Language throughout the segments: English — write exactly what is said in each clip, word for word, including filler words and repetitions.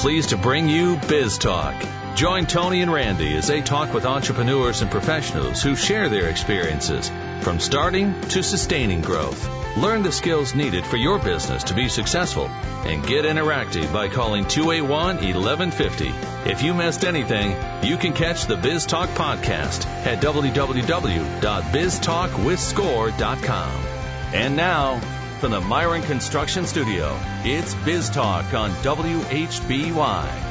pleased to bring you Biz Talk. Join Tony and Randy as they talk with entrepreneurs and professionals who share their experiences from starting to sustaining growth. Learn the skills needed for your business to be successful and get interactive by calling two eight one, one one five zero. If you missed anything, you can catch the Biz Talk podcast at w w w dot biz talk with score dot com. And now, from the Myron Construction Studio, it's Biz Talk on W H B Y.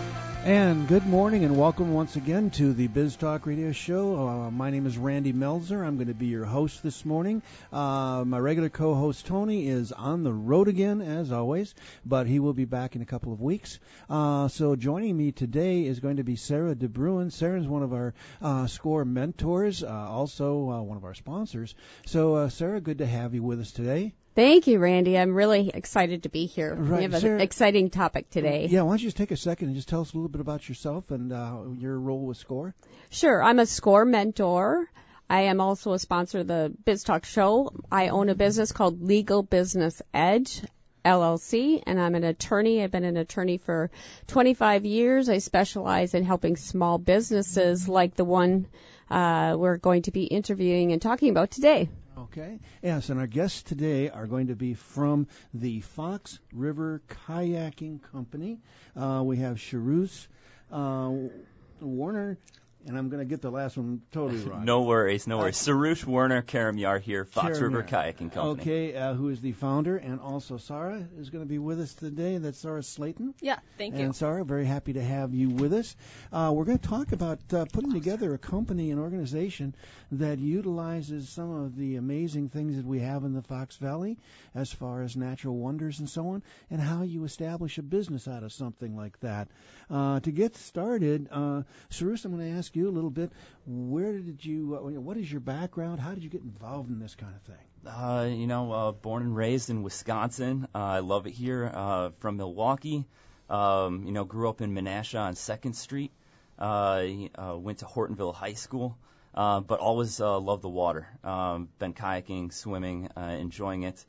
And good morning and welcome once again to the Biz Talk Radio Show. Uh, my name is Randy Melzer. I'm going to be your host this morning. Uh, my regular co-host Tony is on the road again, as always, but he will be back in a couple of weeks. Uh, so joining me today is going to be Sarah DeBruin. Sarah is one of our uh, SCORE mentors, uh, also uh, one of our sponsors. So, uh, Sarah, good to have you with us today. Thank you, Randy. I'm really excited to be here. Right. We have Sarah, an exciting topic today. Yeah, why don't you just take a second and just tell us a little bit about yourself and uh, your role with SCORE? Sure. I'm a SCORE mentor. I am also a sponsor of the Biz Talk Show. I own a business called Legal Business Edge, L L C, and I'm an attorney. I've been an attorney for twenty-five years. I specialize in helping small businesses like the one uh, we're going to be interviewing and talking about today. Okay. Yes, and our guests today are going to be from the Fox River Kayaking Company. Uh, we have Sharus uh, Warner, and I'm going to get the last one totally wrong. No worries, no worries. Uh, Sarush Werner Karamyar here, Fox River Kayaking Company. Okay, uh, who is the founder, and also Sarah is going to be with us today. That's Sarah Slayton. Yeah, thank you. And Sarah, very happy to have you with us. Uh, we're going to talk about uh, putting together a company, an organization that utilizes some of the amazing things that we have in the Fox Valley as far as natural wonders and so on, and how you establish a business out of something like that. Uh, to get started, uh, Sarus, I'm going to ask you a little bit, where did you, uh, what is your background? How did you get involved in this kind of thing? Uh, you know, uh, born and raised in Wisconsin. Uh, I love it here. Uh, from Milwaukee. Um, you know, grew up in Menasha on second Street. Uh, uh, went to Hortonville High School. Uh, but always uh, loved the water. Um, been kayaking, swimming, uh, enjoying it.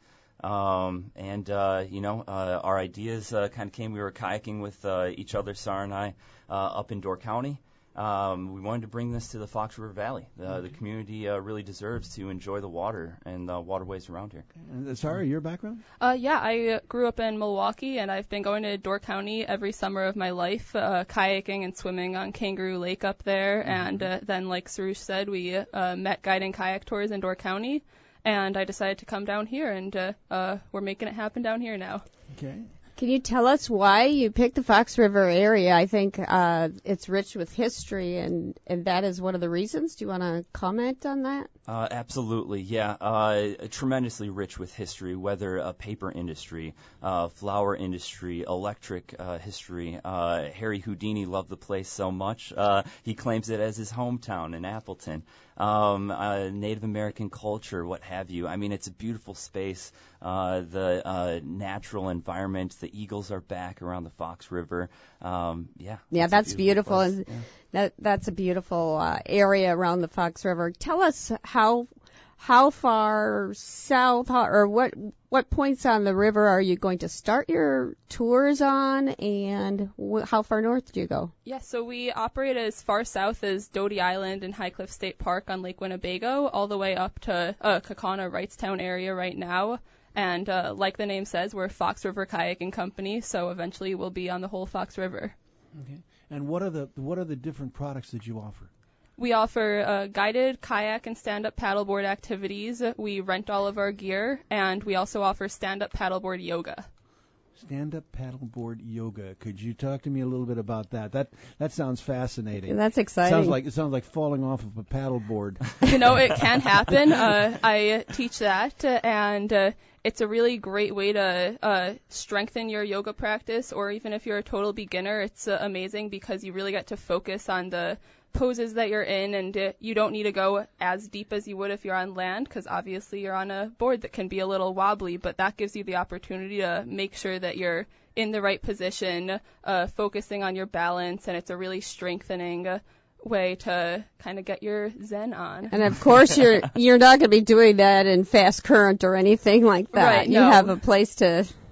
Um, and, uh, you know, uh, our ideas uh, kind of came. We were kayaking with uh, each other, Sarah and I, uh, up in Door County. Um, we wanted to bring this to the Fox River Valley. Uh, okay. The community uh, really deserves to enjoy the water and the waterways around here. And uh, Sarah, your background? Uh, yeah, I uh, grew up in Milwaukee, and I've been going to Door County every summer of my life, uh, kayaking and swimming on Kangaroo Lake up there. Mm-hmm. And uh, then, like Sarush said, we uh, met guiding kayak tours in Door County, and I decided to come down here, and uh, uh, we're making it happen down here now. Okay. Can you tell us why you picked the Fox River area? I think uh, it's rich with history, and, and that is one of the reasons. Do you want to comment on that? Uh, absolutely, yeah. Uh, tremendously rich with history, whether a paper industry, uh, flower industry, electric uh, history. Uh, Harry Houdini loved the place so much. Uh, he claims it as his hometown in Appleton. Um, uh, Native American culture, what have you. I mean, it's a beautiful space. Uh, the uh, natural environment, the eagles are back around the Fox River. Um, yeah. Yeah, that's beautiful. beautiful. And yeah. that that's a beautiful uh, area around the Fox River. Tell us how how far south how, or what what points on the river are you going to start your tours on, and wh- how far north do you go? Yeah, so we operate as far south as Doty Island and High Cliff State Park on Lake Winnebago, all the way up to uh, Kaukauna, Wrightstown area right now. And uh, like the name says, we're Fox River Kayaking Company, so eventually we'll be on the whole Fox River. Okay. And what are the what are the different products that you offer? We offer uh, guided kayak and stand-up paddleboard activities. We rent all of our gear, and we also offer stand-up paddleboard yoga. Stand-up paddleboard yoga. Could you talk to me a little bit about that? That that sounds fascinating. That's exciting. Sounds like it sounds like falling off of a paddleboard. You know, it can happen. Uh, I teach that, and uh, it's a really great way to uh, strengthen your yoga practice, or even if you're a total beginner, it's uh, amazing because you really get to focus on the poses that you're in, and uh, you don't need to go as deep as you would if you're on land, because obviously you're on a board that can be a little wobbly, but that gives you the opportunity to make sure that you're in the right position, uh, focusing on your balance, and it's a really strengthening uh, way to kind of get your zen on. And of course, you're you're not going to be doing that in fast current or anything like that. Right, you no. have a place to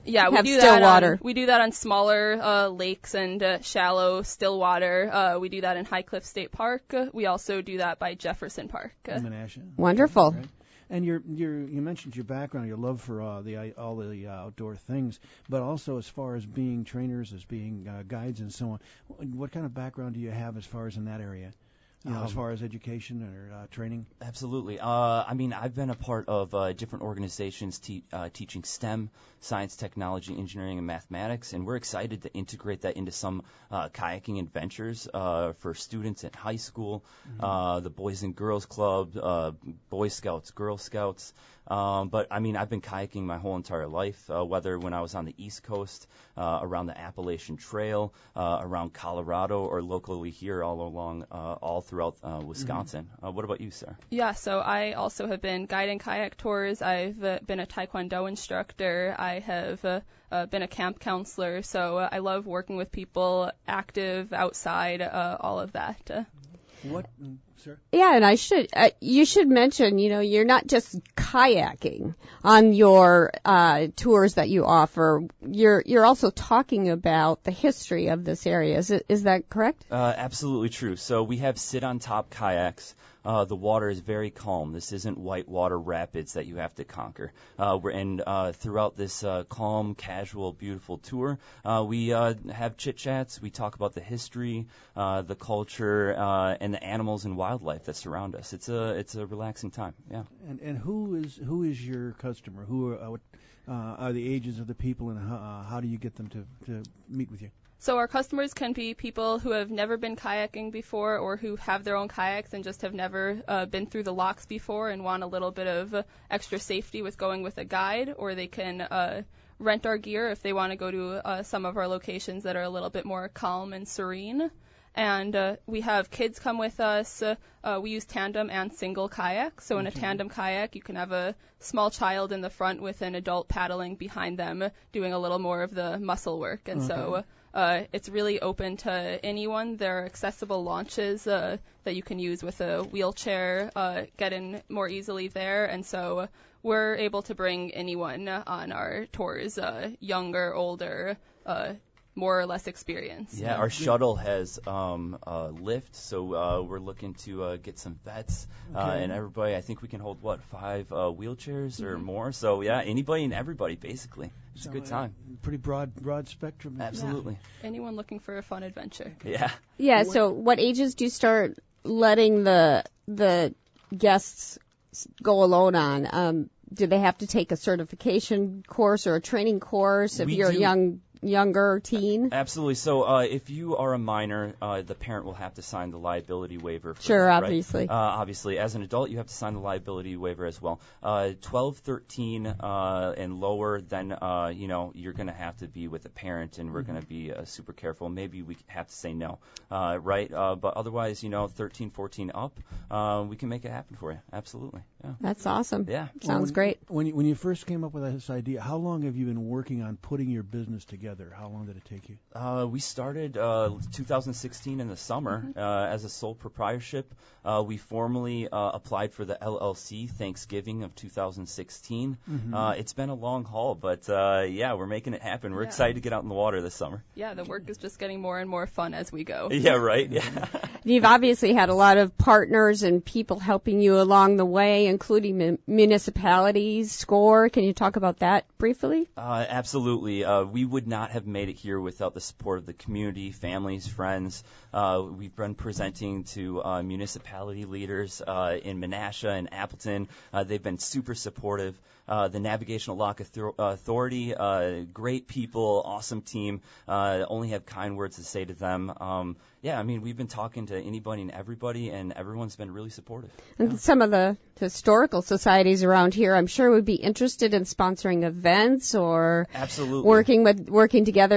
Yeah, we have do still that water. On, we do that on smaller uh, lakes and uh, shallow still water. Uh, we do that in High Cliff State Park. Uh, we also do that by Jefferson Park. Uh, In Menasha. Wonderful. Right. And your your you mentioned your background, your love for uh, the all the uh, outdoor things, but also as far as being trainers, as being uh, guides, and so on. What kind of background do you have as far as in that area? You know, Um, as far as education or uh, training? Absolutely. Uh, I mean, I've been a part of uh, different organizations te- uh, teaching STEM, science, technology, engineering, and mathematics, and we're excited to integrate that into some uh, kayaking adventures uh, for students at high school, mm-hmm. uh, the Boys and Girls Club, uh, Boy Scouts, Girl Scouts. Um, but, I mean, I've been kayaking my whole entire life, uh, whether when I was on the East Coast, uh, around the Appalachian Trail, uh, around Colorado, or locally here all along, uh, all throughout uh, Wisconsin. Mm-hmm. Uh, what about you, Sarah? Yeah, so I also have been guiding kayak tours. I've uh, been a Taekwondo instructor. I have uh, uh, been a camp counselor. So uh, I love working with people, active, outside, uh, all of that. Uh, What, mm, sir? Yeah, and I should, uh, you should mention, you know, you're not just kayaking on your uh, tours that you offer. You're you're also talking about the history of this area. Is it, is that correct? Uh, absolutely true. So we have sit-on-top kayaks. Uh, the water is very calm. This isn't whitewater rapids that you have to conquer. Uh, we're, and uh, throughout this uh, calm, casual, beautiful tour, uh, we uh, have chit-chats. We talk about the history, uh, the culture, uh, and the animals and wildlife that surround us. It's a it's a relaxing time. Yeah. And and who is who is your customer? Who are uh, what, uh, are the ages of the people, and how, uh, how do you get them to, to meet with you? So our customers can be people who have never been kayaking before, or who have their own kayaks and just have never uh, been through the locks before and want a little bit of uh, extra safety with going with a guide, or they can uh, rent our gear if they want to go to uh, some of our locations that are a little bit more calm and serene. And uh, we have kids come with us. Uh, uh, we use tandem and single kayak. So in a tandem kayak, you can have a small child in the front with an adult paddling behind them, doing a little more of the muscle work. And Okay. so uh, it's really open to anyone. There are accessible launches uh, that you can use with a wheelchair, uh, get in more easily there. And so we're able to bring anyone on our tours, uh, younger, older, uh, more or less experienced. Yeah, our shuttle has um, a lift, so uh, we're looking to uh, get some vets, uh, Okay. and everybody. I think we can hold, what, five uh, wheelchairs or more? So, yeah, anybody and everybody, basically. It's So, a good uh, time. Pretty broad broad spectrum. Absolutely. Anyone looking for a fun adventure. Yeah. Yeah, so what ages do you start letting the the guests s- go alone on? Um, do they have to take a certification course or a training course if We you're a do- young younger teen? Absolutely. So uh, if you are a minor, uh, the parent will have to sign the liability waiver. For Sure, that, right? obviously. Uh, obviously, as an adult, you have to sign the liability waiver as well. Uh, twelve, thirteen, uh, and lower, then uh, you know you're going to have to be with a parent, and we're going to be uh, super careful. Maybe we have to say no, uh, right? Uh, but otherwise, you know, thirteen, fourteen up, uh, we can make it happen for you. Absolutely. Yeah. That's awesome. Yeah. Sounds when, great. When you, when you first came up with this idea, how long have you been working on putting your business together? How long did it take you? Uh, we started uh, two thousand sixteen in the summer uh, as a sole proprietorship. Uh, we formally uh, applied for the L L C Thanksgiving of two thousand sixteen. Mm-hmm. Uh, it's been a long haul, but uh, yeah, we're making it happen. We're Yeah. excited to get out in the water this summer. Yeah, the work is just getting more and more fun as we go. Yeah, right. Yeah. You've obviously had a lot of partners and people helping you along the way, including mun- municipalities, SCORE. Can you talk about that briefly? Uh, absolutely. Uh, we would not have made it here without the support of the community, families, friends. Uh, we've been presenting to uh, municipality leaders uh, in Menasha and Appleton. Uh, they've been super supportive. Uh, the Navigational Lock Author- Authority, uh, great people, awesome team. Uh, only have kind words to say to them. Um, yeah, I mean, we've been talking to anybody and everybody, and everyone's been really supportive. And some of the historical societies around here, I'm sure, would be interested in sponsoring events or Absolutely. working with working together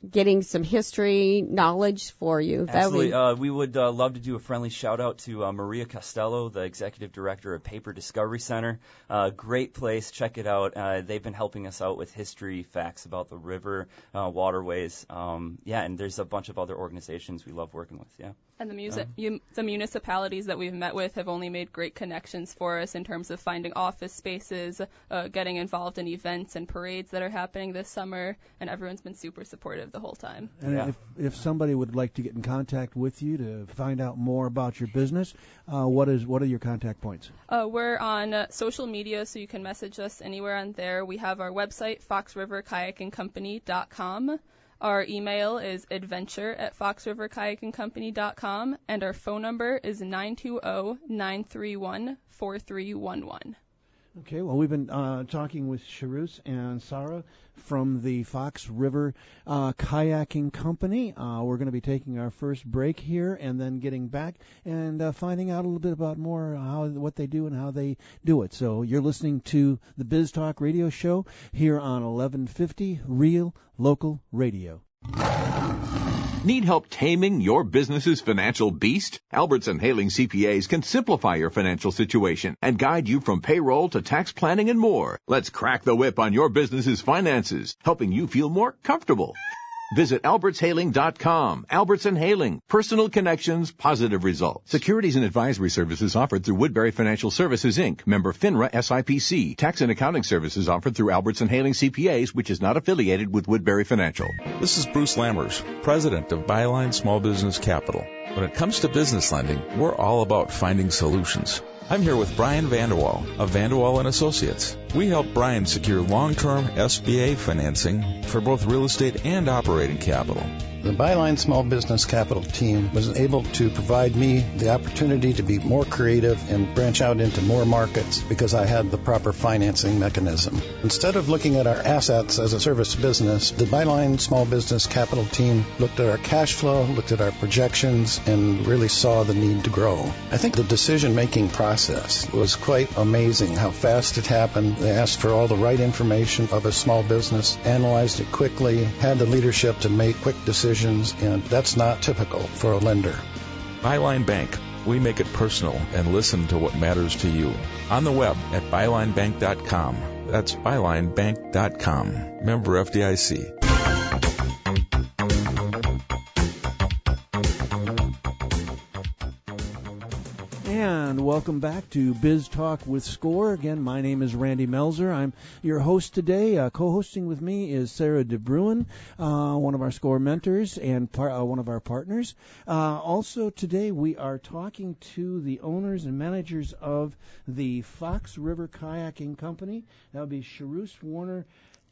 getting some history knowledge for you. That Absolutely. would be- Uh, we would uh, love to do a friendly shout out to uh, Maria Costello, the executive director of Paper Discovery Center. Uh, great place. Check it out. Uh, they've been helping us out with history, facts about the river, uh, waterways. Um, yeah, and there's a bunch of other organizations we love working with. Yeah. And the, music, you, the municipalities that we've met with have only made great connections for us in terms of finding office spaces, uh, getting involved in events and parades that are happening this summer, and everyone's been super supportive the whole time. And Yeah. if, if somebody would like to get in contact with you to find out more about your business, uh, what is what are your contact points? Uh, we're on uh, social media, so you can message us anywhere on there. We have our website, fox river kayaking company dot com. Our email is adventure at fox river kayaking company dot com, and our phone number is nine two zero, nine three one, four three one one. Okay, well, we've been uh, talking with Sharus and Sarah from the Fox River uh, Kayaking Company. Uh, we're going to be taking our first break here and then getting back and uh, finding out a little bit about more how what they do and how they do it. So you're listening to the Biz Talk Radio Show here on eleven fifty Real Local Radio. Need help taming your business's financial beast? Albertson Haling C P As can simplify your financial situation and guide you from payroll to tax planning and more. Let's crack the whip on your business's finances, helping you feel more comfortable. Visit alberts haling dot com. Albertson Haling. Personal connections, positive results. Securities and advisory services offered through Woodbury Financial Services, Incorporated. Member FINRA S I P C. Tax and accounting services offered through Albertson Haling C P As, which is not affiliated with Woodbury Financial. This is Bruce Lammers, president of Byline Small Business Capital. When it comes to business lending, we're all about finding solutions. I'm here with Brian Vanderwall of Vanderwall and Associates. We help Brian secure long-term S B A financing for both real estate and operating capital. The Byline Small Business Capital team was able to provide me the opportunity to be more creative and branch out into more markets because I had the proper financing mechanism. Instead of looking at our assets as a service business, the Byline Small Business Capital team looked at our cash flow, looked at our projections, and really saw the need to grow. I think the decision-making process was quite amazing how fast it happened. They asked for all the right information of a small business, analyzed it quickly, had the leadership to make quick decisions, and that's not typical for a lender. Byline Bank. We make it personal and listen to what matters to you. On the web at byline bank dot com. That's byline bank dot com. Member F D I C. And welcome back to Biz Talk with Score. Again, my name is Randy Melzer. I'm your host today. Uh, co-hosting with me is Sarah DeBruin, uh, one of our Score mentors and par- uh, one of our partners. Uh, also today we are talking to the owners and managers of the Fox River Kayaking Company. That would be Sharus Warner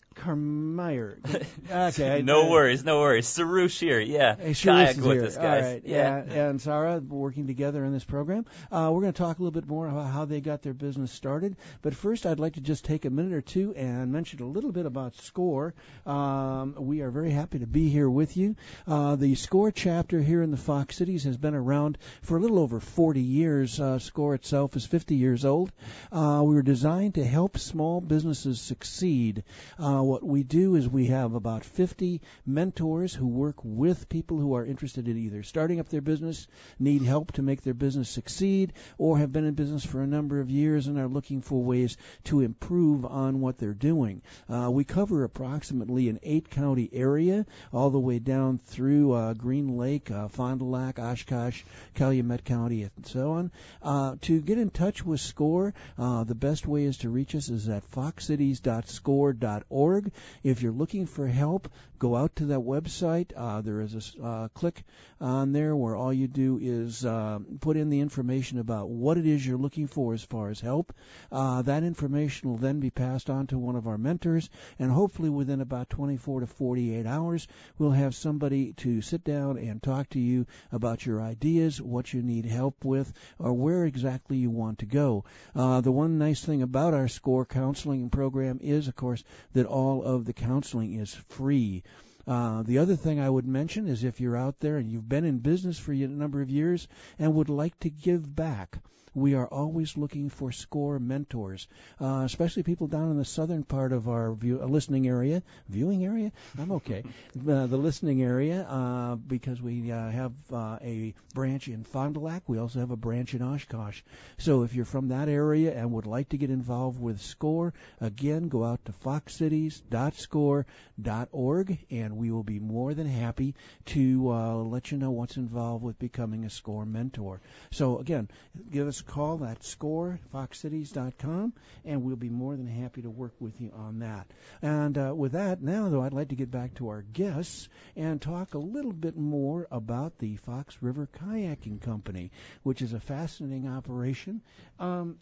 Carmeyer. Okay. no worries, no worries. Sarush here, yeah. Hey, Kayak with here. us, guys. All right. Yeah. yeah. And Sarah working together in this program. Uh, we're going to talk a little bit more about how they got their business started. But first, I'd like to just take a minute or two and mention a little bit about SCORE. Um, we are very happy to be here with you. Uh, the SCORE chapter here in the Fox Cities has been around for a little over forty years. Uh, SCORE itself is fifty years old. Uh, we were designed to help small businesses succeed. Uh, what we do is we have about fifty mentors who work with people who are interested in either starting up their business, need help to make their business succeed, or have been in business for a number of years and are looking for ways to improve on what they're doing. Uh, we cover approximately an eight-county area, all the way down through uh, Green Lake, uh, Fond du Lac, Oshkosh, Calumet County, and so on. Uh, to get in touch with SCORE, uh, the best way is to reach us is at fox cities dot score dot org. If you're looking for help, go out to that website. Uh, there is a uh, click on there where all you do is uh, put in the information about what it is you're looking for as far as help. Uh, that information will then be passed on to one of our mentors, and hopefully within about twenty-four to forty-eight hours, we'll have somebody to sit down and talk to you about your ideas, what you need help with, or where exactly you want to go. Uh, the one nice thing about our SCORE counseling program is, of course, that all of the counseling is free. Uh, the other thing I would mention is if you're out there and you've been in business for a number of years and would like to give back, we are always looking for SCORE mentors, uh, especially people down in the southern part of our view, uh, listening area. Viewing area? I'm okay. uh, the listening area, uh, because we uh, have uh, a branch in Fond du Lac. We also have a branch in Oshkosh. So if you're from that area and would like to get involved with SCORE, again, go out to fox cities dot score dot org, and we will be more than happy to uh, let you know what's involved with becoming a SCORE mentor. So again, give us a call at score fox cities dot com, and we'll be more than happy to work with you on that. And uh, with that, now, though, I'd like to get back to our guests and talk a little bit more about the Fox River Kayaking Company, which is a fascinating operation. Um,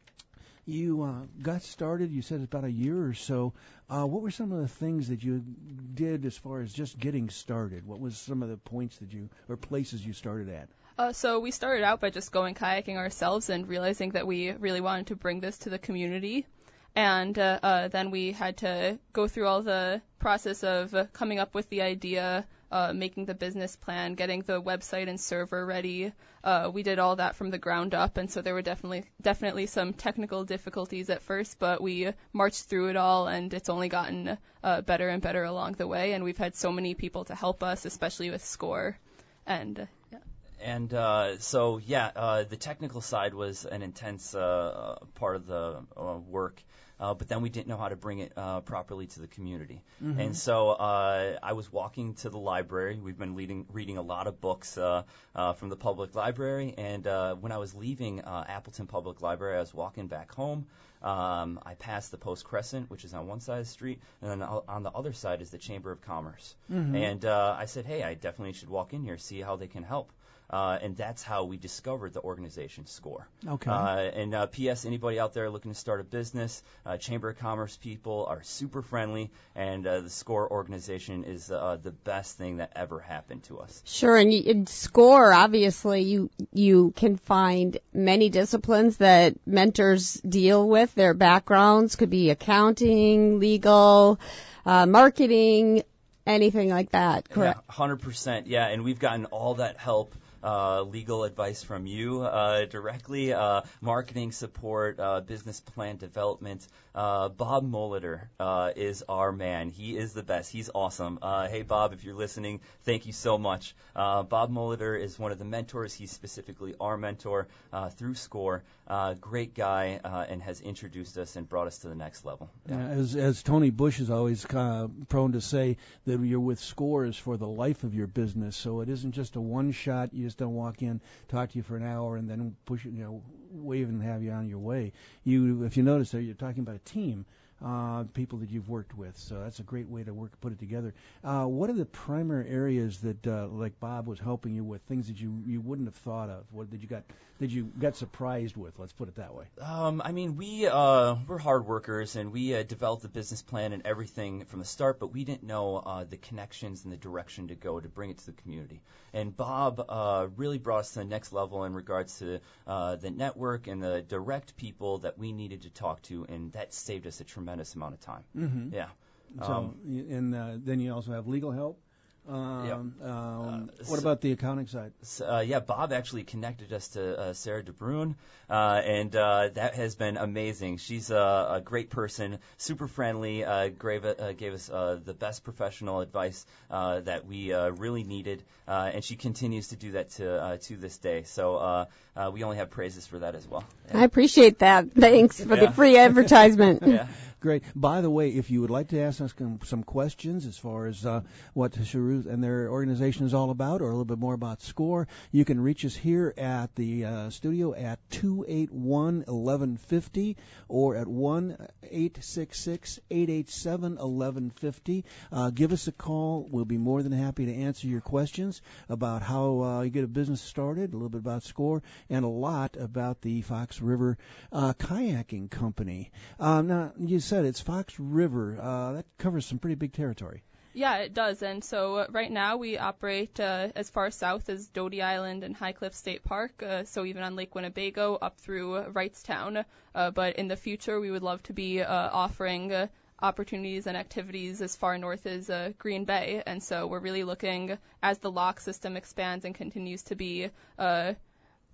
You uh, got started, you said about a year or so. Uh, what were some of the things that you did as far as just getting started? What was some of the points that you, or places you started at? Uh, so we started out by just going kayaking ourselves and realizing that we really wanted to bring this to the community. And uh, uh, then we had to go through all the process of uh, coming up with the idea, uh, making the business plan, getting the website and server ready. Uh, we did all that from the ground up, and so there were definitely definitely some technical difficulties at first, but we marched through it all, and it's only gotten uh, better and better along the way. And we've had so many people to help us, especially with SCORE. And uh, yeah. And uh, so, yeah, uh, the technical side was an intense uh, part of the uh, work. Uh, but then we didn't know how to bring it uh, properly to the community. Mm-hmm. And so uh, I was walking to the library. We've been leading, reading a lot of books uh, uh, from the public library. And uh, when I was leaving uh, Appleton Public Library, I was walking back home. Um, I passed the Post Crescent, which is on one side of the street, and then on the other side is the Chamber of Commerce. Mm-hmm. And uh, I said, hey, I definitely should walk in here, see how they can help. Uh, and that's how we discovered the organization SCORE. Okay. Uh, and uh, P S anybody out there looking to start a business, uh, Chamber of Commerce people are super friendly, and uh, the SCORE organization is uh, the best thing that ever happened to us. Sure, and you, in SCORE, obviously, you you can find many disciplines that mentors deal with. Their backgrounds could be accounting, legal, uh, marketing, anything like that, correct? Yeah, one hundred percent, yeah, and we've gotten all that help. Uh, legal advice from you uh, directly, uh, marketing support, uh, business plan development. Uh, Bob Molitor uh, is our man. He is the best. He's awesome. Uh, hey, Bob, if you're listening, thank you so much. Uh, Bob Molitor is one of the mentors. He's specifically our mentor uh, through SCORE. Uh, great guy uh, and has introduced us and brought us to the next level. Yeah. Yeah, as, as Tony Bush is always uh, prone to say, that you're with SCORE is for the life of your business. So it isn't just a one-shot. You just don't walk in, talk to you for an hour, and then push it, you know, wave and have you on your way. You, if you notice there, you're talking about a team, uh, people that you've worked with. So that's a great way to work, put it together. Uh, what are the primary areas that, uh, like Bob was helping you with, things that you, you wouldn't have thought of? What did you got? Did you got surprised with? Let's put it that way. Um, I mean, we uh, we're hard workers, and we uh, developed the business plan and everything from the start, but we didn't know uh, the connections and the direction to go to bring it to the community. And Bob uh, really brought us to the next level in regards to uh, the network and the direct people that we needed to talk to, and that saved us a tremendous amount of time. Mm-hmm. Yeah. So, um, and uh, then you also have legal help. Um, Yep. um, Uh, what about the accounting side? So, uh, yeah, Bob actually connected us to uh, Sarah DeBrun, uh, and uh, that has been amazing. She's a, a great person, super friendly, uh, gave, uh, gave us uh, the best professional advice uh, that we uh, really needed, uh, and she continues to do that to uh, to this day. So uh, uh, we only have praises for that as well. Yeah. I appreciate that. Thanks for Yeah. the free advertisement. Yeah. Great. By the way, if you would like to ask us some questions as far as uh, what Charoux and their organization is all about, or a little bit more about SCORE, you can reach us here at the uh, studio at two eight one, eleven fifty or at one eight six six, eight eight seven, eleven fifty. Uh, give us a call. We'll be more than happy to answer your questions about how uh, you get a business started, a little bit about SCORE, and a lot about the Fox River uh, Kayaking Company. Um, now, you said it's Fox River. Uh, that covers some pretty big territory. Yeah, it does. And so uh, right now we operate uh, as far south as Doty Island and High Cliff State Park, uh, so even on Lake Winnebago up through uh, Wrightstown. Uh, but in the future, we would love to be uh, offering uh, opportunities and activities as far north as uh, Green Bay. And so we're really looking, as the lock system expands and continues to be uh,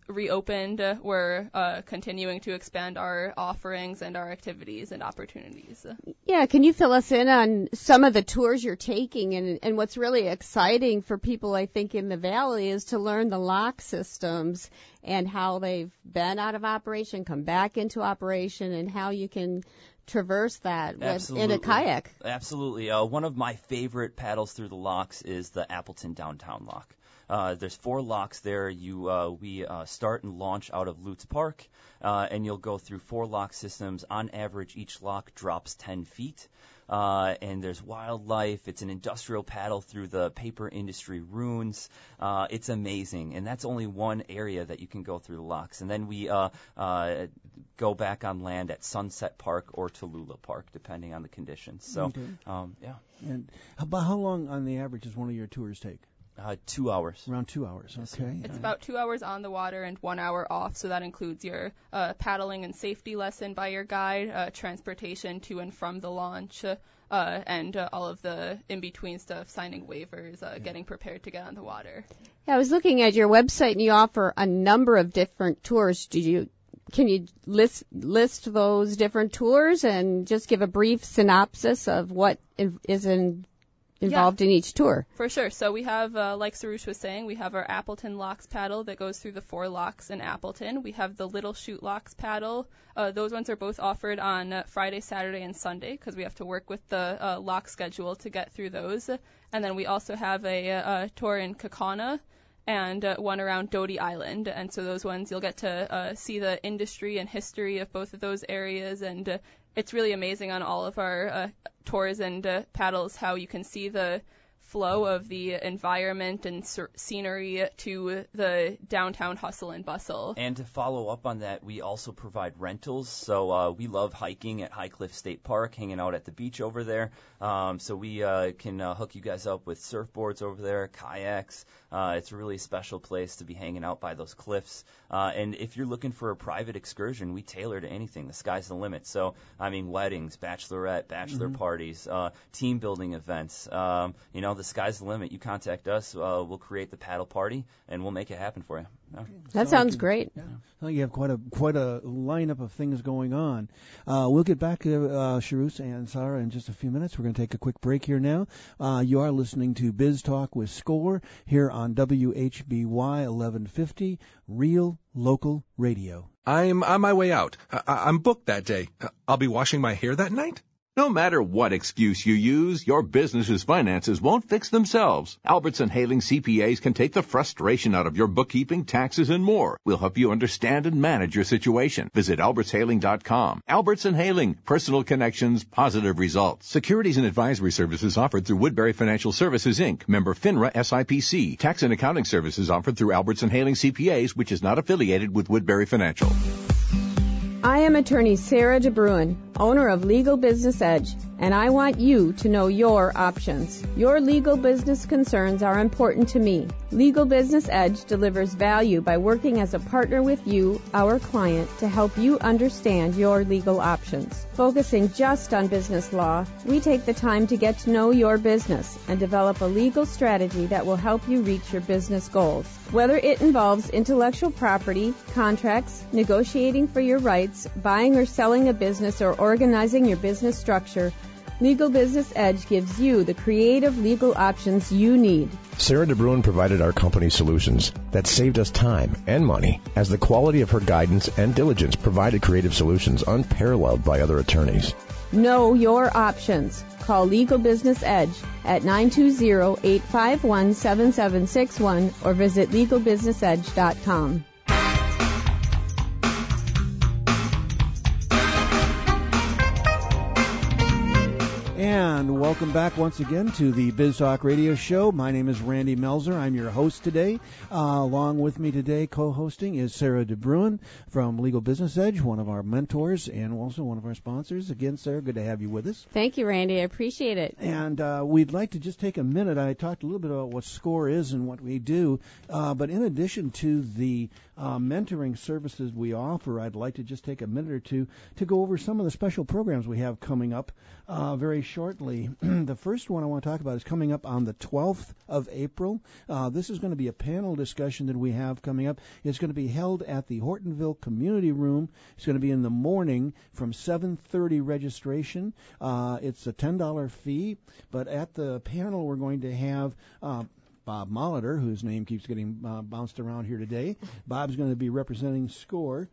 reopened, uh, we're uh, continuing to expand our offerings and our activities and opportunities. Yeah, can you fill us in on some of the tours you're taking? And, and what's really exciting for people, I think, in the Valley is to learn the lock systems and how they've been out of operation, come back into operation, and how you can traverse that with, in a kayak. Absolutely. Uh, one of my favorite paddles through the locks is the Appleton Downtown Lock. Uh, there's four locks there. You, uh, we uh, start and launch out of Lutz Park, uh, and you'll go through four lock systems. On average, each lock drops ten feet. Uh, and there's wildlife. It's an industrial paddle through the paper industry ruins. Uh, it's amazing. And that's only one area that you can go through the locks. And then we uh, uh, go back on land at Sunset Park or Tallulah Park, depending on the conditions. So, okay. um, yeah. And about how long on the average does one of your tours take? Uh, two hours. Around two hours, okay. It's about two hours on the water and one hour off, so that includes your uh, paddling and safety lesson by your guide, uh, transportation to and from the launch, uh, and uh, all of the in-between stuff, signing waivers, uh, yeah. getting prepared to get on the water. Yeah, I was looking at your website, and you offer a number of different tours. Do you Can you list list those different tours and just give a brief synopsis of what is in involved yeah, in each tour? For sure. So we have, uh, like Sarush was saying, we have our Appleton Locks paddle that goes through the four locks in Appleton. We have the Little Chute Locks paddle. Uh, those ones are both offered on uh, Friday, Saturday, and Sunday because we have to work with the uh, lock schedule to get through those. And then we also have a, a tour in Kaukauna and uh, one around Doty Island. And so those ones, you'll get to uh, see the industry and history of both of those areas, and uh, it's really amazing on all of our uh, tours and uh, paddles how you can see the flow of the environment and ser- scenery to the downtown hustle and bustle. And to follow up on that, we also provide rentals. So uh, we love hiking at High Cliff State Park, hanging out at the beach over there. Um, so we uh, can uh, hook you guys up with surfboards over there, kayaks. Uh, it's a really special place to be hanging out by those cliffs. Uh, and if you're looking for a private excursion, we tailor to anything. The sky's the limit. So, I mean, weddings, bachelorette, bachelor mm-hmm. parties, uh, team building events. Um, you know, the sky's the limit. You contact us, uh, we'll create the paddle party, and we'll make it happen for you. Yeah. That sounds like great. Yeah. Well, you have quite a quite a lineup of things going on. Uh, we'll get back to uh, Sharus and Sarah in just a few minutes. We're going to take a quick break here now. Uh, you are listening to Biz Talk with Score here on W H B Y eleven fifty, Real Local Radio. I'm on my way out. I- I'm booked that day. I'll be washing my hair that night. No matter what excuse you use, your business's finances won't fix themselves. Albertson Haling C P As can take the frustration out of your bookkeeping, taxes, and more. We'll help you understand and manage your situation. Visit alberts haling dot com. Albertson Haling, personal connections, positive results. Securities and advisory services offered through Woodbury Financial Services, Incorporated. Member FINRA S I P C. Tax and accounting services offered through Albertson Haling C P As, which is not affiliated with Woodbury Financial. I am attorney Sarah DeBruin, owner of Legal Business Edge, and I want you to know your options. Your legal business concerns are important to me. Legal Business Edge delivers value by working as a partner with you, our client, to help you understand your legal options. Focusing just on business law, we take the time to get to know your business and develop a legal strategy that will help you reach your business goals. Whether it involves intellectual property, contracts, negotiating for your rights, buying or selling a business, or organizing your business structure, Legal Business Edge gives you the creative legal options you need. Sarah DeBruin provided our company solutions that saved us time and money, as the quality of her guidance and diligence provided creative solutions unparalleled by other attorneys. Know your options. Call Legal Business Edge at nine two zero, eight five one, seven seven six one or visit legal business edge dot com. And welcome back once again to the Biz Talk Radio Show. My name is Randy Melzer. I'm your host today. Uh, along with me today, co-hosting, is Sarah DeBruin from Legal Business Edge, one of our mentors and also one of our sponsors. Again, Sarah, good to have you with us. Thank you, Randy. I appreciate it. And uh, we'd like to just take a minute. I talked a little bit about what SCORE is and what we do, uh, but in addition to the uh, mentoring services we offer, I'd like to just take a minute or two to go over some of the special programs we have coming up uh, very shortly. shortly. The first one I want to talk about is coming up on the twelfth of April. Uh, this is going to be a panel discussion that we have coming up. It's going to be held at the Hortonville Community Room. It's going to be in the morning from seven thirty registration. Uh, it's a ten dollars fee, but at the panel we're going to have uh, Bob Molitor, whose name keeps getting uh, bounced around here today. Bob's going to be representing SCORE.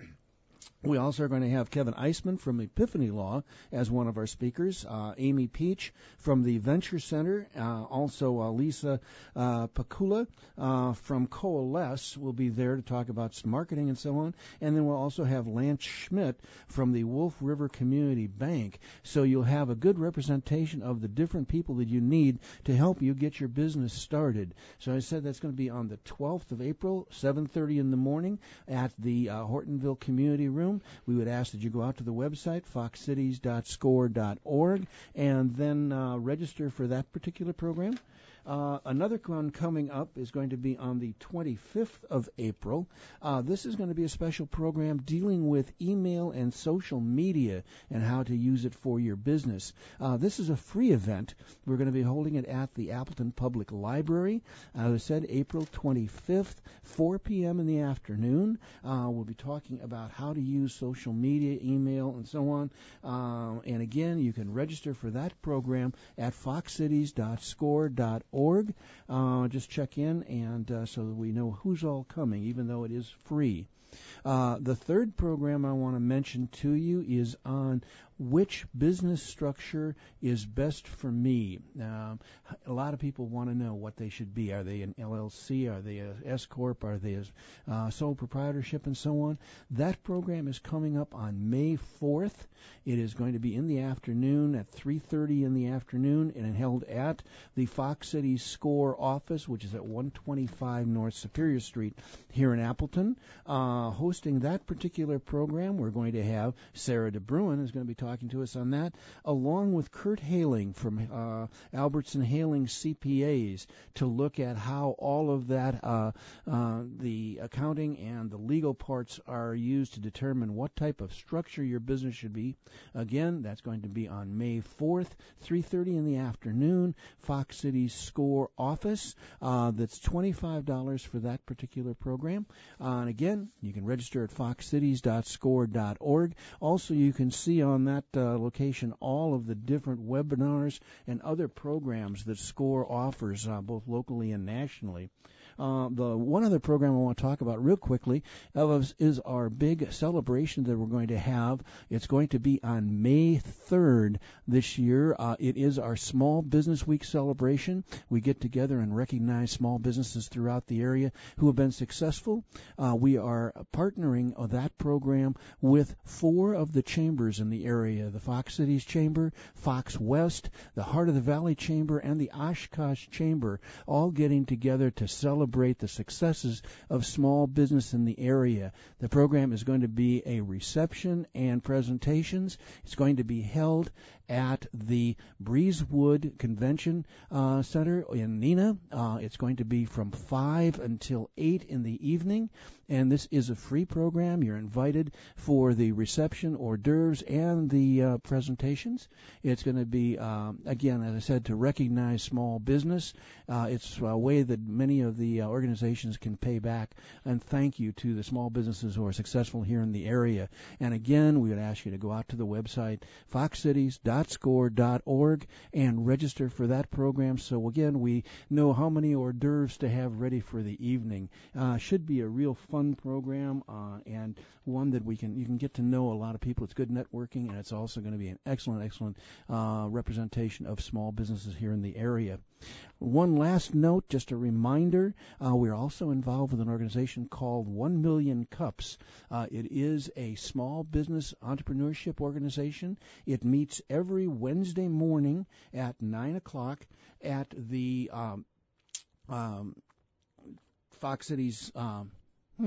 We also are going to have Kevin Eisman from Epiphany Law as one of our speakers, uh, Amy Peach from the Venture Center, uh, also uh, Lisa uh, Pakula uh, from Coalesce will be there to talk about marketing and so on. And then we'll also have Lance Schmidt from the Wolf River Community Bank. So you'll have a good representation of the different people that you need to help you get your business started. So I said that's going to be on the twelfth of April, seven thirty in the morning at the uh, Hortonville Community Room. We would ask that you go out to the website, fox cities dot score dot org, and then uh, register for that particular program. Uh, another one coming up is going to be on the twenty-fifth of April. Uh, this is going to be a special program dealing with email and social media and how to use it for your business. Uh, this is a free event. We're going to be holding it at the Appleton Public Library. As I said, April twenty-fifth, four p.m. in the afternoon. Uh, we'll be talking about how to use social media, email, and so on. Uh, and again, you can register for that program at fox cities dot score dot org. Uh, just check in, and uh, so that we know who's all coming, even though it is free. Uh, the third program I want to mention to you is on which business structure is best for me. Um, a lot of people want to know what they should be. Are they an L L C? Are they a S Corp? Are they a uh, sole proprietorship and so on? That program is coming up on May fourth. It is going to be in the afternoon at three thirty in the afternoon and held at the Fox City SCORE office, which is at one twenty-five North Superior Street here in Appleton. Uh, hosting that particular program, we're going to have Sarah DeBruin is going to be talking talking to us on that, along with Kurt Haling from uh, Albertson Haling C P As, to look at how all of that, uh, uh, the accounting and the legal parts are used to determine what type of structure your business should be. Again, that's going to be on May fourth, three thirty in the afternoon, Fox City's SCORE office. Uh, that's twenty-five dollars for that particular program. Uh, and again, you can register at fox cities dot score dot org. Also, you can see on that uh, location all of the different webinars and other programs that SCORE offers, uh, both locally and nationally. Uh, the one other program I want to talk about real quickly is, is our big celebration that we're going to have. It's going to be on May third this year. Uh, it is our Small Business Week celebration. We get together and recognize small businesses throughout the area who have been successful. Uh, we are partnering on that program with four of the chambers in the area, the Fox Cities Chamber, Fox West, the Heart of the Valley Chamber, and the Oshkosh Chamber, all getting together to celebrate the successes of small business in the area. The program is going to be a reception and presentations. It's going to be held at the Breezewood Convention uh, Center in Neenah. Uh, it's going to be from five until eight in the evening, and this is a free program. You're invited for the reception, hors d'oeuvres, and the uh, presentations. It's going to be, um, again, as I said, to recognize small business. Uh, it's a way that many of the uh, organizations can pay back and thank you to the small businesses who are successful here in the area. And again, we would ask you to go out to the website, fox cities dot score dot org, and register for that program. So again, we know how many hors d'oeuvres to have ready for the evening. Uh, should be a real fun program, uh, and one that we can you can get to know a lot of people. It's good networking, and it's also going to be an excellent, excellent uh, representation of small businesses here in the area. One last note, just a reminder, uh, we're also involved with an organization called One Million Cups. Uh, it is a small business entrepreneurship organization. It meets every Wednesday morning at nine o'clock at the um, um, Fox Cities um, hmm,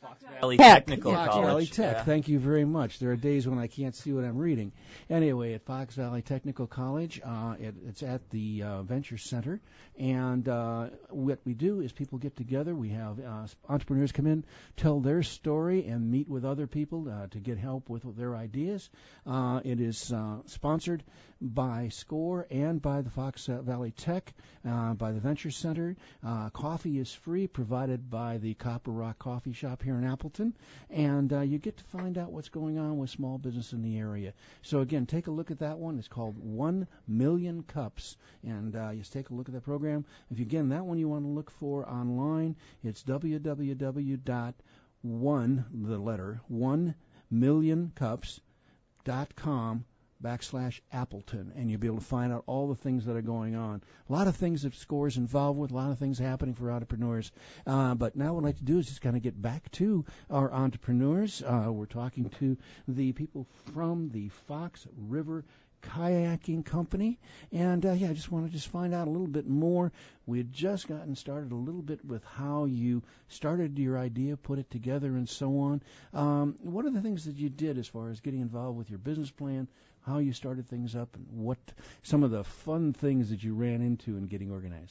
Valley Tech. Technical Fox College. Valley Tech. Yeah. Thank you very much. There are days when I can't see what I'm reading. Anyway, at Fox Valley Technical College, uh, it, it's at the uh, Venture Center, and uh, what we do is people get together. We have uh, entrepreneurs come in, tell their story, and meet with other people uh, to get help with, with their ideas. Uh, it is uh, sponsored by SCORE and by the Fox Valley Tech, uh, by the Venture Center. Uh, coffee is free, provided by the Copper Rock Coffee Shop here in Appleton, and uh, you get to find out what's going on with small business in the area. So again, take a look at that one. It's called One Million Cups, and uh, just take a look at that program. If you, again, that one you want to look for online, it's w w w dot one, the letter, one million cups dot com backslash Appleton, and you'll be able to find out all the things that are going on. A lot of things that SCORE's involved with, a lot of things happening for entrepreneurs. Uh, but now what I'd like to do is just kind of get back to our entrepreneurs. Uh, we're talking to the people from the Fox River Kayaking Company, and uh, yeah, I just want to just find out a little bit more. We had just gotten started a little bit with how you started your idea, put it together, and so on. Um, what are the things that you did as far as getting involved with your business plan, how you started things up, and what some of the fun things that you ran into in getting organized?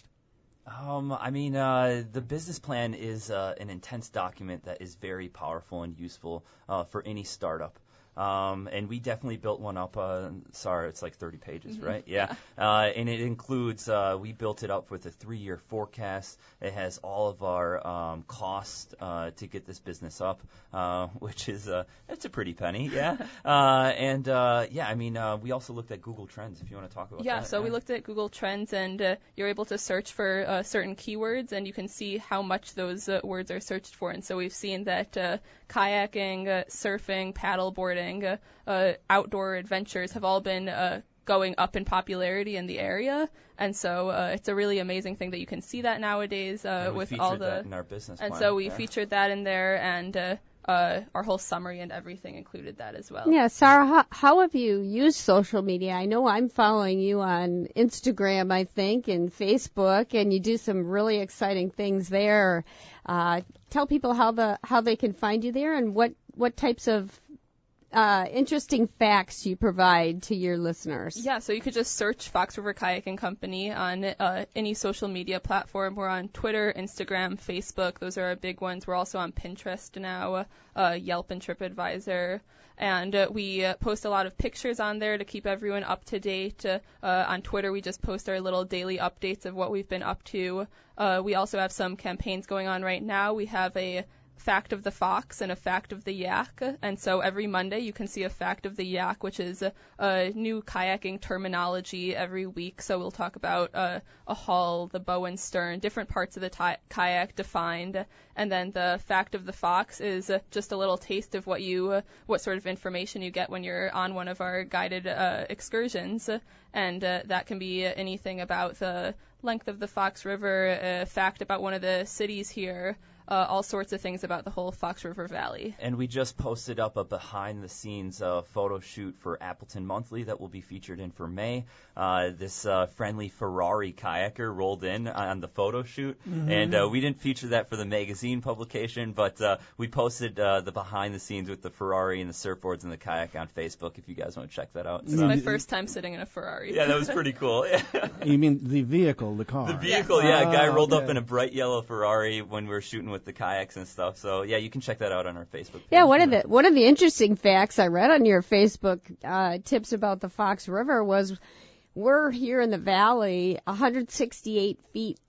Um, I mean, uh, the business plan is uh, an intense document that is very powerful and useful uh, for any startup. Um, and we definitely built one up. Uh, sorry, it's like thirty pages, mm-hmm. right? Yeah. Uh, and it includes, uh, we built it up with a three-year forecast. It has all of our um, costs uh, to get this business up, uh, which is, uh, it's a pretty penny, yeah. uh, and, uh, yeah, I mean, uh, we also looked at Google Trends, if you want to talk about yeah, that. So yeah, so we looked at Google Trends, and uh, you're able to search for uh, certain keywords, and you can see how much those uh, words are searched for. And so we've seen that uh, kayaking, uh, surfing, paddleboarding, Uh, uh, outdoor adventures have all been uh, going up in popularity in the area, and so uh, it's a really amazing thing that you can see that nowadays uh, with all the. That in our business and plan, so we yeah. featured that in there, and uh, uh, our whole summary and everything included that as well. Yeah, Sarah, how, how have you used social media? I know I'm following you on Instagram, I think, and Facebook, and you do some really exciting things there. Uh, tell people how the how they can find you there, and what what types of Uh, interesting facts you provide to your listeners. Yeah, so you could just search Fox River Kayaking Company on uh, any social media platform. We're on Twitter, Instagram, Facebook. Those are our big ones. We're also on Pinterest now, uh, Yelp and TripAdvisor. And uh, we uh, post a lot of pictures on there to keep everyone up to date. Uh, uh, on Twitter, we just post our little daily updates of what we've been up to. Uh, we also have some campaigns going on right now. We have a Fact of the Fox and a Fact of the Yak, and so every Monday you can see a Fact of the Yak, which is a, a new kayaking terminology every week. So we'll talk about uh, a hull, the bow and stern, different parts of the ti- kayak defined, and then the Fact of the Fox is uh, just a little taste of what you, uh, what sort of information you get when you're on one of our guided uh, excursions, and uh, that can be anything about the length of the Fox River, a fact about one of the cities here. Uh, all sorts of things about the whole Fox River Valley. And we just posted up a behind-the-scenes uh, photo shoot for Appleton Monthly that will be featured in for May. Uh, this uh, friendly Ferrari kayaker rolled in on the photo shoot, mm-hmm. and uh, we didn't feature that for the magazine publication, but uh, we posted uh, the behind-the-scenes with the Ferrari and the surfboards and the kayak on Facebook if you guys want to check that out. This so. is my first time sitting in a Ferrari. Yeah, that was pretty cool. You mean the vehicle, the car? The vehicle, yeah. Oh, a guy rolled okay. up in a bright yellow Ferrari when we were shooting with the kayaks and stuff. So yeah, you can check that out on our Facebook page. Yeah, one of the one of the interesting facts I read on your Facebook uh, tips about the Fox River was we're here in the valley one hundred sixty-eight feet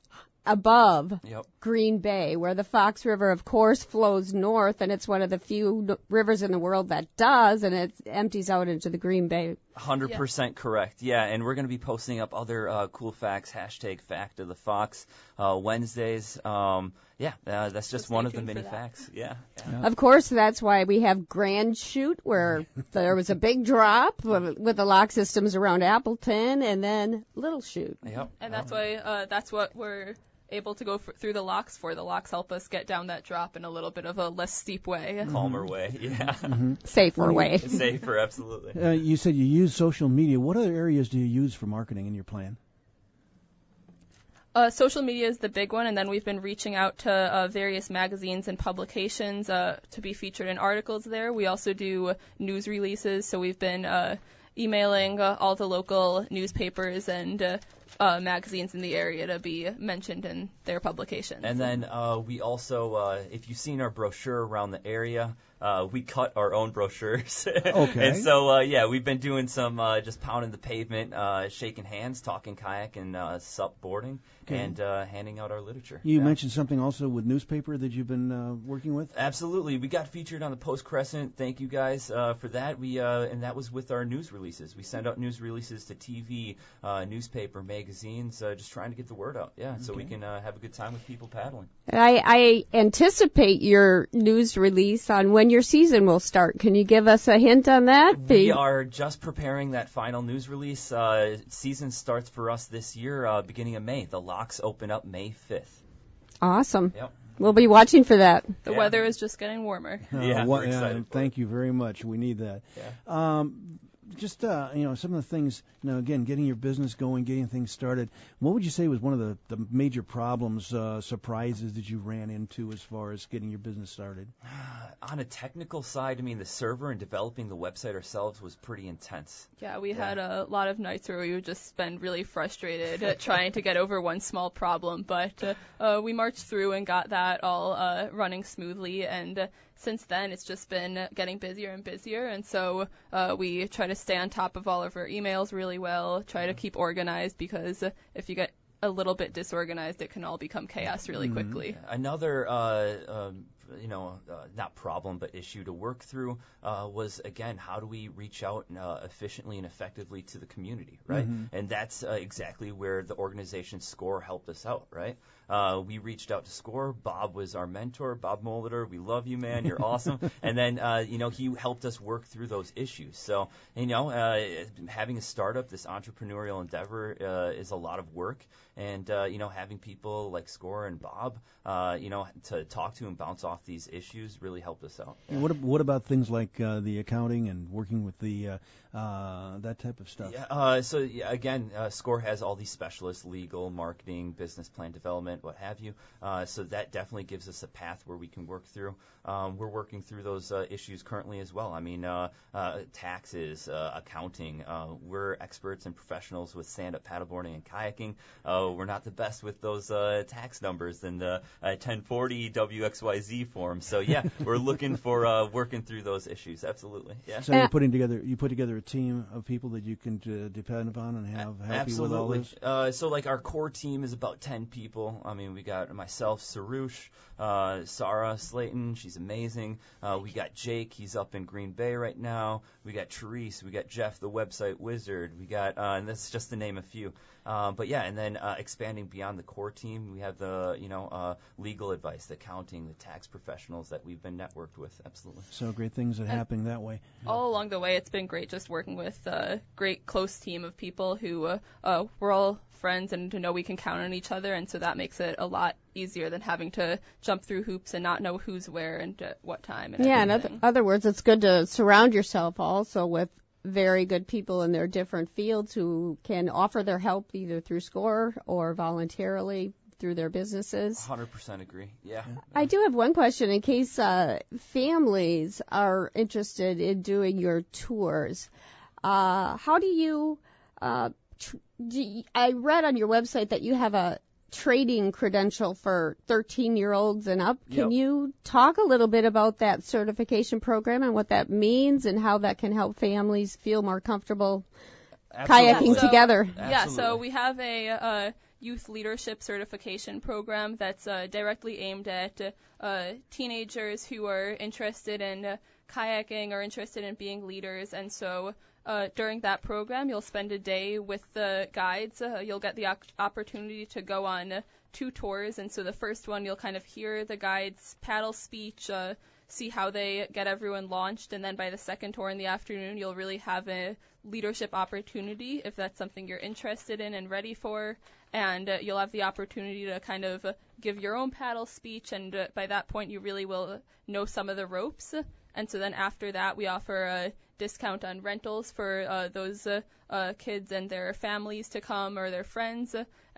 above yep. Green Bay, where the Fox River, of course, flows north, and it's one of the few n- rivers in the world that does, and it empties out into the Green Bay. one hundred percent yeah. correct. Yeah, and we're going to be posting up other uh, cool facts, hashtag Fact of the Fox, uh, Wednesdays. Um, yeah, uh, that's just so one of the many facts. Yeah, yeah. Of course, that's why we have Grand Chute, where there was a big drop with, with the lock systems around Appleton, and then Little Chute. Yep. And that's why uh, that's what we're able to go for, through the locks for. The locks help us get down that drop in a little bit of a less steep way. Calmer way, yeah. Mm-hmm. Safer way. Safer, absolutely. Uh, you said you use social media. What other areas do you use for marketing in your plan? Uh, social media is the big one, and then we've been reaching out to uh, various magazines and publications uh, to be featured in articles there. We also do news releases, so we've been uh, emailing uh, all the local newspapers and uh, uh, magazines in the area to be mentioned in their publications. And then uh, we also, uh, if you've seen our brochure around the area, Uh, we cut our own brochures. Okay. And so, uh, yeah, we've been doing some uh, just pounding the pavement, uh, shaking hands, talking kayak and uh, sup boarding, Okay. and uh, handing out our literature. You yeah. mentioned something also with newspaper that you've been uh, working with? Absolutely. We got featured on the Post Crescent. Thank you guys uh, for that. We uh, and that was with our news releases. We send out news releases to T V, uh, newspaper, magazines, uh, just trying to get the word out. Yeah, so we can uh, have a good time with people paddling. I, I anticipate your news release on when your season will start. Can you give us a hint on that? We are just preparing that final news release. Uh, season starts for us this year, uh, beginning of May. The locks open up May fifth. Awesome. Yep. We'll be watching for that. The Yeah. weather is just getting warmer. Uh, Yeah, what- we're excited for thank you very much. We need that. Yeah. Um, just uh, you know, some of the things. You know, again, getting your business going, getting things started. What would you say was one of the, the major problems, uh, surprises that you ran into as far as getting your business started? On a technical side, I mean, the server and developing the website ourselves was pretty intense. Yeah, we Yeah. had a lot of nights where we would just spend really frustrated uh, trying to get over one small problem, but uh, uh, we marched through and got that all uh, running smoothly, and uh, since then it's just been getting busier and busier, and so uh, we try to stay on top of all of our emails really well, try to keep organized, because uh, if you get a little bit disorganized, it can all become chaos really quickly. Another, uh, um, you know, uh, not problem, but issue to work through uh, was, again, how do we reach out uh, efficiently and effectively to the community, right? Mm-hmm. And that's uh, exactly where the organization SCORE helped us out, right? Uh, we reached out to SCORE. Bob was our mentor, Bob Molitor. We love you, man. You're awesome. And then, uh, you know, he helped us work through those issues. So, you know, uh, having a startup, this entrepreneurial endeavor uh, is a lot of work. And, uh, you know, having people like SCORE and Bob, uh, you know, to talk to and bounce off these issues really helped us out. And what what about things like uh, the accounting and working with the uh, uh, that type of stuff? Yeah, uh, so yeah, again, uh, SCORE has all these specialists: legal, marketing, business plan development, what have you. Uh, so that definitely gives us a path where we can work through. Um, we're working through those uh, issues currently as well. I mean, uh, uh, taxes, uh, accounting. Uh, we're experts and professionals with stand-up paddleboarding and kayaking. Uh, we're not the best with those uh, tax numbers and the uh, ten forty W X Y Z forms. So yeah, we're looking for uh, working through those issues. Absolutely. Yeah. So you're putting together you put together a team of people that you can uh, depend upon and have help Absolutely. you with all this. Uh, so like our core team is about ten people. I mean, we got myself, Sarush, uh, Sarah Slayton. She's amazing. Uh, we got Jake. He's up in Green Bay right now. We got Therese. We got Jeff, the website wizard. We got, uh, and that's just to name a few. Uh, but yeah, and then uh, expanding beyond the core team, we have the, you know, uh, legal advice, the accounting, the tax professionals that we've been networked with. Absolutely. So great things are happening that way. All along the way, it's been great just working with a great close team of people who uh, uh, we're all friends and to know we can count on each other, and so that makes it a lot easier than having to jump through hoops and not know who's where and at what time. And Yeah, in everything. other, other words, it's good to surround yourself also with very good people in their different fields who can offer their help either through SCORE or voluntarily through their businesses. one hundred percent agree. Yeah. I do have one question in case uh, families are interested in doing your tours. Uh, how do you, uh, tr- do you, I read on your website that you have a trading credential for thirteen-year-olds and up. Can Yep. you talk a little bit about that certification program and what that means and how that can help families feel more comfortable Absolutely. kayaking So- together? Yeah, so Absolutely. we have a uh, youth leadership certification program that's uh, directly aimed at uh, teenagers who are interested in uh, kayaking or interested in being leaders. And so uh, during that program, you'll spend a day with the guides. Uh, you'll get the op- opportunity to go on uh, two tours. And so the first one, you'll kind of hear the guides' paddle speech, uh, see how they get everyone launched. And then by the second tour in the afternoon, you'll really have a leadership opportunity if that's something you're interested in and ready for. And uh, you'll have the opportunity to kind of uh, give your own paddle speech. And uh, by that point, you really will know some of the ropes. And so then after that, we offer a discount on rentals for uh, those uh, uh, kids and their families to come or their friends.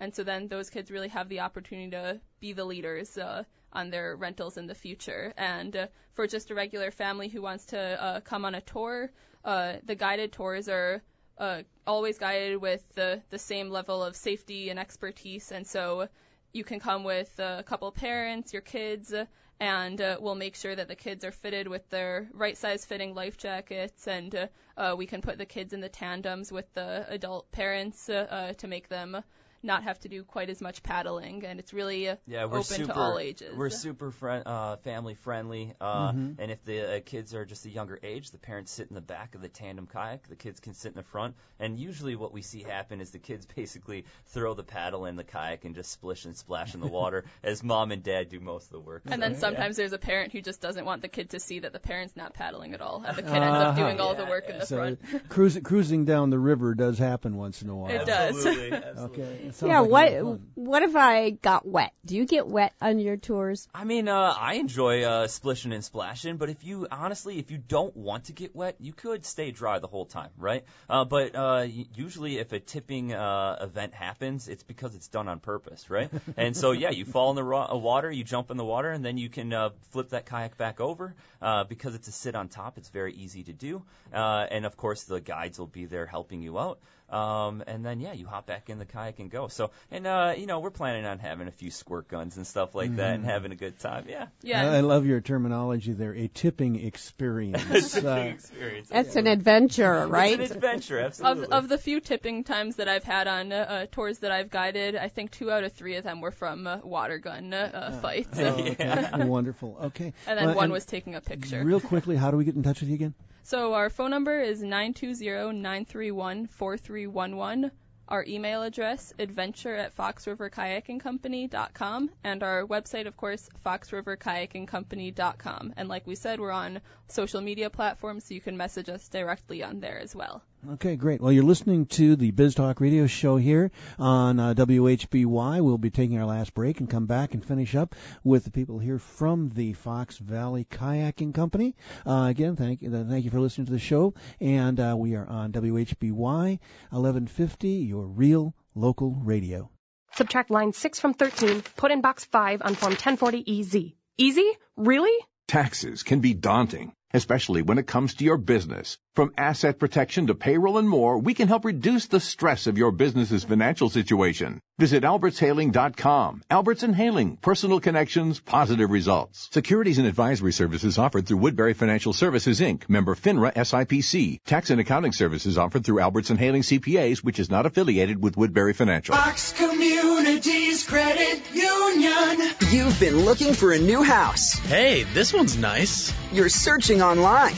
and so then those kids really have the opportunity to be the leaders uh, on their rentals in the future. And uh, for just a regular family who wants to uh, come on a tour, uh, the guided tours are uh, always guided with the, the same level of safety and expertise, and so you can come with a couple parents, your kids, and uh, we'll make sure that the kids are fitted with their right size fitting life jackets, and uh, uh, we can put the kids in the tandems with the adult parents uh, uh, to make them not have to do quite as much paddling, and it's really uh, yeah, we're open super, to all ages. We're super friend, uh, family friendly, uh, Mm-hmm. and if the uh, kids are just a younger age, the parents sit in the back of the tandem kayak, the kids can sit in the front, and usually what we see happen is the kids basically throw the paddle in the kayak and just splish and splash in the water as mom and dad do most of the work. And so, then sometimes yeah. there's a parent who just doesn't want the kid to see that the parent's not paddling at all, and the kid ends up doing all yeah, the work yeah. in the So front. cruising cruising down the river does happen once in a while. It does. Absolutely, absolutely. Okay. It sounds Yeah, like a what lot of fun. what if I got wet? Do you get wet on your tours? I mean, uh, I enjoy uh, splishing and splashing, but if you, honestly, if you don't want to get wet, you could stay dry the whole time, right? Uh, but uh, usually if a tipping uh, event happens, it's because it's done on purpose, right? And so, yeah, you fall in the ro- uh, water, you jump in the water, and then you can uh, flip that kayak back over. Uh, because it's a sit on top, it's very easy to do. Uh, and, of course, the guides will be there helping you out. Um, and then, yeah, you hop back in the kayak and go. So, and, uh, you know, we're planning on having a few squirt guns and stuff like that and having a good time. Yeah. Yeah. I I love your terminology there, a tipping experience. Tipping Uh, experience. That's an adventure, right? It's an adventure, Of, absolutely. of the few tipping times that I've had on uh, uh, tours that I've guided, I think two out of three of them were from uh, water gun uh, uh, fights. oh, okay. Wonderful. Okay. And then Well, one and was taking a picture. Real quickly, how do we get in touch with you again? So our phone number is nine two zero, nine three one, four three one one. Our email address, adventure at fox river kayaking company dot com. And our website, of course, fox river kayaking company dot com. And like we said, we're on social media platforms, so you can message us directly on there as well. Okay, great. Well, you're listening to the Biz Talk Radio Show here on uh, W H B Y. We'll be taking our last break and come back and finish up with the people here from the Fox Valley Kayaking Company. Uh, again, thank you, uh, thank you for listening to the show. And uh, we are on W H B Y eleven fifty, your real local radio. Subtract line six from thirteen. Put in box five on form ten forty E Z. Easy? Really? Taxes can be daunting, especially when it comes to your business. From asset protection to payroll and more, we can help reduce the stress of your business's financial situation. Visit alberts hailing dot com. Alberts and Hailing, personal connections, positive results. Securities and advisory services offered through Woodbury Financial Services, Incorporated, member FINRA S I P C. Tax and accounting services offered through Alberts and Hailing C P As, which is not affiliated with Woodbury Financial. Fox Communities Credit Union. You've been looking for a new house. Hey, this one's nice. You're searching online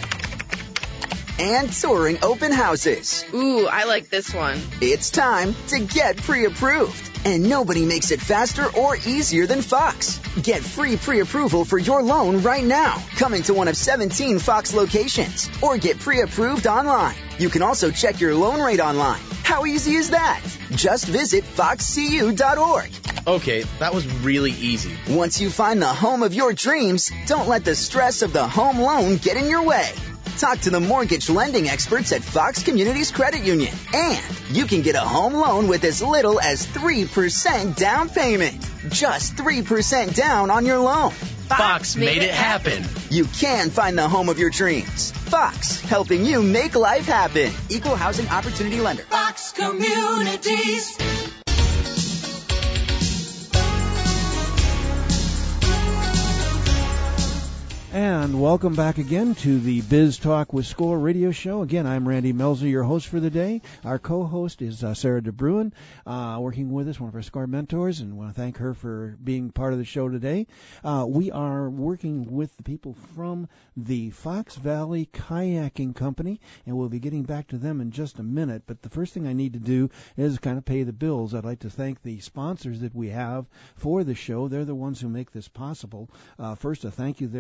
and touring open houses. Ooh, I like this one. It's time to get pre-approved. And nobody makes it faster or easier than Fox. Get free pre-approval for your loan right now. Coming to one of seventeen Fox locations. Or get pre-approved online. You can also check your loan rate online. How easy is that? Just visit fox c u dot org. Okay, that was really easy. Once you find the home of your dreams, don't let the stress of the home loan get in your way. Talk to the mortgage lending experts at Fox Communities Credit Union. And you can get a home loan with as little as three percent down payment. Just three percent down on your loan. Fox made it happen. You can find the home of your dreams. Fox, helping you make life happen. Equal Housing Opportunity Lender. Fox Communities. And welcome back again to the Biz Talk with Score radio show. Again, I'm Randy Melzer, your host for the day. Our co-host is uh, Sarah DeBruin, uh, working with us, one of our Score mentors, and want to thank her for being part of the show today. Uh, we are working with the people from the Fox Valley Kayaking Company, and we'll be getting back to them in just a minute. But the first thing I need to do is kind of pay the bills. I'd like to thank the sponsors that we have for the show. They're the ones who make this possible. Uh, first, a thank you there to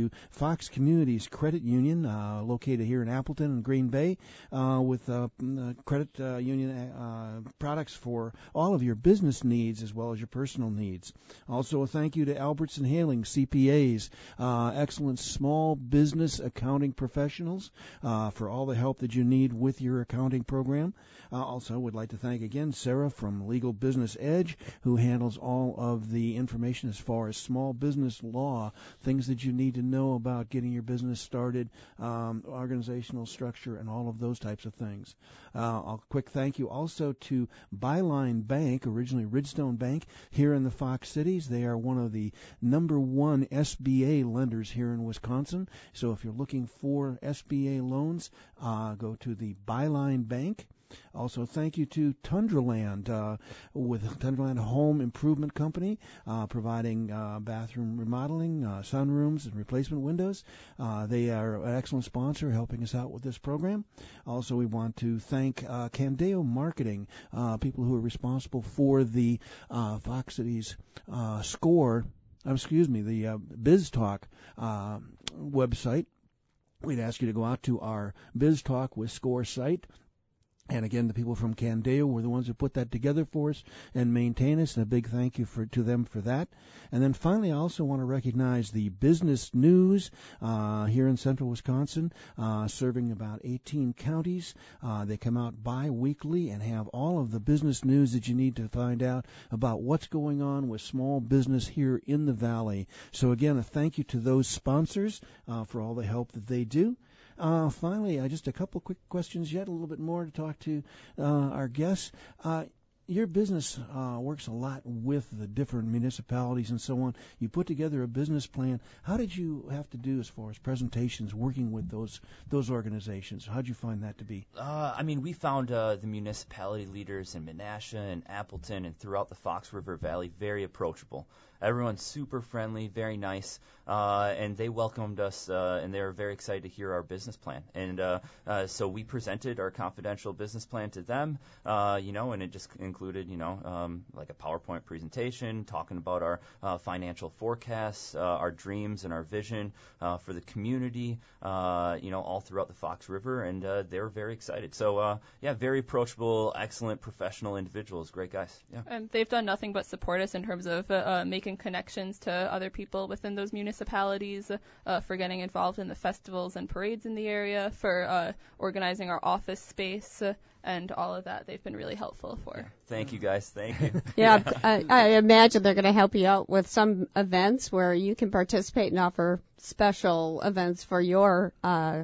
to Fox Communities Credit Union, uh, located here in Appleton and Green Bay, uh, with uh, credit uh, union uh, products for all of your business needs as well as your personal needs. Also, a thank you to Albertson Haling C P As, uh, excellent small business accounting professionals, uh, for all the help that you need with your accounting program. Uh, also, would like to thank again Sarah from Legal Business Edge, who handles all of the information as far as small business law, things that you need to know about getting your business started, um, organizational structure, and all of those types of things. Uh, a quick thank you also to Byline Bank, originally Ridgestone Bank, here in the Fox Cities. They are one of the number one S B A lenders here in Wisconsin. So if you're looking for S B A loans, uh, go to the Byline Bank. Also, thank you to Tundraland, uh, with Tundraland Home Improvement Company, uh, providing uh, bathroom remodeling, uh, sunrooms, and replacement windows. Uh, they are an excellent sponsor helping us out with this program. Also, we want to thank uh, Candeo Marketing, uh, people who are responsible for the uh, Fox Cities uh, score, uh, excuse me, the uh, BizTalk uh, website. We'd ask you to go out to our BizTalk with Score site. And again, the people from Candeo were the ones who put that together for us and maintain us, and a big thank you for to them for that. And then finally, I also want to recognize the Business News uh, here in central Wisconsin, uh, serving about eighteen counties. Uh, they come out bi-weekly and have all of the business news that you need to find out about what's going on with small business here in the Valley. So again, a thank you to those sponsors uh, for all the help that they do. Uh, finally, uh, just a couple quick questions yet, a little bit more to talk to uh, our guests. Uh, your business uh, works a lot with the different municipalities and so on. You put together a business plan. How did you have to do as far as presentations working with those those organizations? How did you find that to be? Uh, I mean, we found uh, the municipality leaders in Menasha and Appleton and throughout the Fox River Valley very approachable. Everyone's super friendly, very nice, uh, and they welcomed us, uh, and they were very excited to hear our business plan. And uh, uh, so we presented our confidential business plan to them, uh, you know, and it just included, you know, um, like a PowerPoint presentation, talking about our uh, financial forecasts, uh, our dreams and our vision uh, for the community, uh, you know, all throughout the Fox River, and uh, they were very excited. So, uh, yeah, very approachable, excellent, professional individuals, great guys. Yeah. And they've done nothing but support us in terms of uh, uh, making connections to other people within those municipalities, uh, for getting involved in the festivals and parades in the area, for uh, organizing our office space, uh, and all of that. They've been really helpful for. Yeah. Thank you, guys. Thank you. Yeah, I, I imagine they're going to help you out with some events where you can participate and offer special events for your uh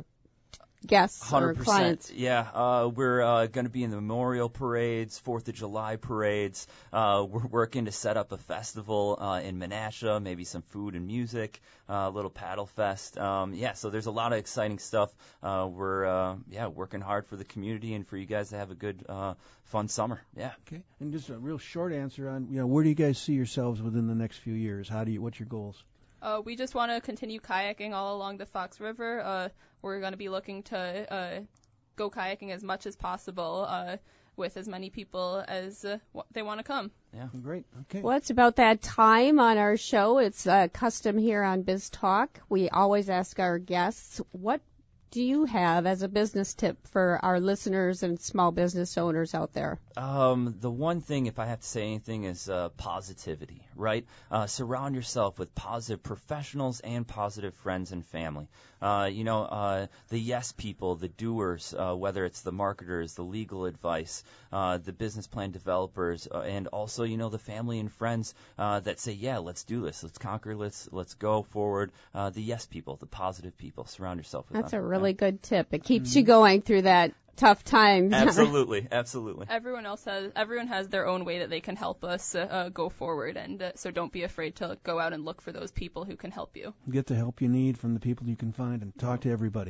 guests or clients. Yeah, uh, we're uh, going to be in the memorial parades, Fourth of July parades. Uh, we're working to set up a festival uh, in Menasha, maybe some food and music, uh, a little paddle fest. Um, yeah, so there's a lot of exciting stuff. Uh, we're uh, yeah working hard for the community and for you guys to have a good, uh, fun summer. Yeah. Okay, and just a real short answer on, you know, where do you guys see yourselves within the next few years? How do you? What's your goals? Uh, we just want to continue kayaking all along the Fox River. Uh, we're going to be looking to uh, go kayaking as much as possible uh, with as many people as uh, w- they want to come. Yeah, great. Okay. Well, it's about that time on our show. It's uh, custom here on Biz Talk. We always ask our guests, what do you have as a business tip for our listeners and small business owners out there? Um, the one thing, if I have to say anything, is uh, positivity, right? Uh, surround yourself with positive professionals and positive friends and family. Uh, you know, uh, the yes people, the doers, uh, whether it's the marketers, the legal advice, uh, the business plan developers, uh, and also, you know, the family and friends uh, that say, yeah, let's do this, let's conquer, let's let's go forward. Uh, the yes people, the positive people, surround yourself with That's them. a really good tip. It keeps mm-hmm. you going through that tough time. Absolutely, absolutely. Everyone else has everyone has their own way that they can help us uh, go forward, and uh, so don't be afraid to go out and look for those people who can help you. Get the help you need from the people you can find, and talk to everybody.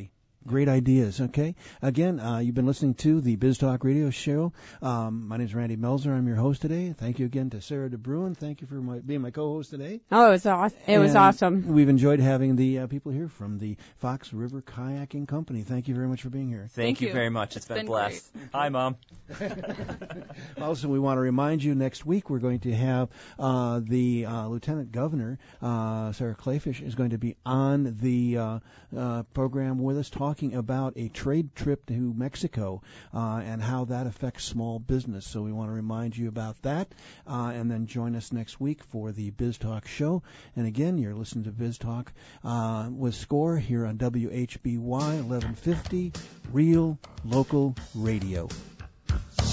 great ideas. Okay. Again, uh, you've been listening to the Biz Talk Radio Show. Um, my name is Randy Melzer. I'm your host today. Thank you again to Sarah DeBruin. Thank you for my, being my co-host today. Oh, it was awesome. It was And awesome. We've enjoyed having the uh, people here from the Fox River Kayaking Company. Thank you very much for being here. Thank, Thank you you. very much. It's it's been a been blast. Hi, Mom. Also, we want to remind you next week we're going to have uh, the uh, Lieutenant Governor, uh, Sarah Clayfish, is going to be on the uh, uh, program with us talking about a trade trip to Mexico uh, and how that affects small business. So we want to remind you about that, uh, and then join us next week for the Biz Talk show. And again, you're listening to Biz Talk uh, with Score here on W H B Y eleven fifty, Real Local Radio.